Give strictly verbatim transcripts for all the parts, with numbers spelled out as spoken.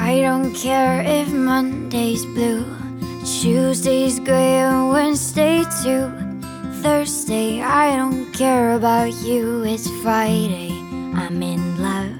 I don't care if Monday's blue, Tuesday's gray, and Wednesday too. Thursday, I don't care about you. It's Friday, I'm in love.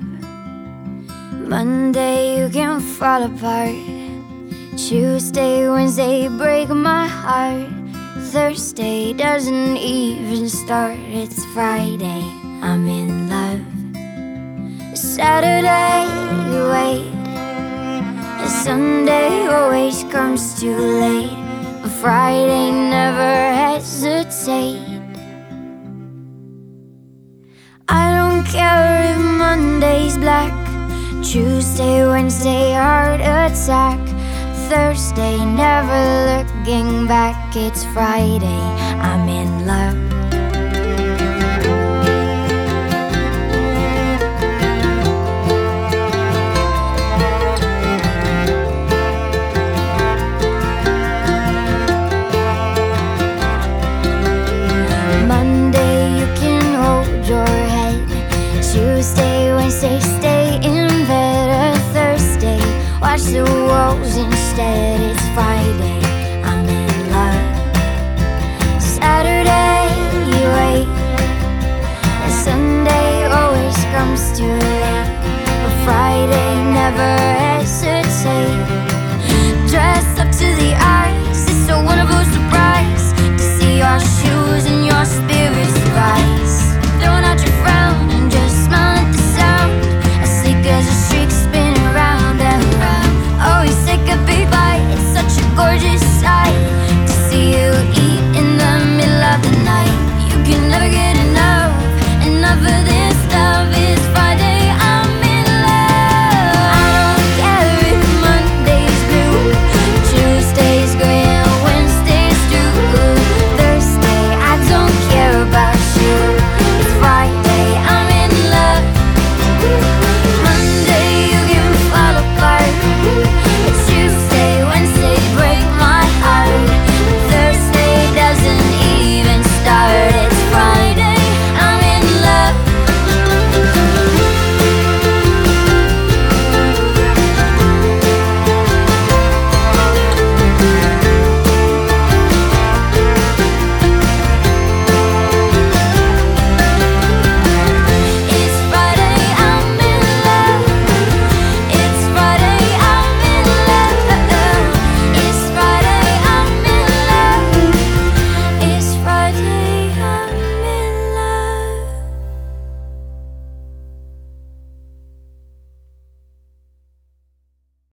Monday, you can fall apart. Tuesday, Wednesday, break my heart. Thursday doesn't even start. It's Friday, I'm in love. Saturday, you wait. And Sunday always comes too late. But Friday, never hesitate. I don't care if Monday's black, Tuesday, Wednesday, heart attack. Thursday, never looking back. It's Friday,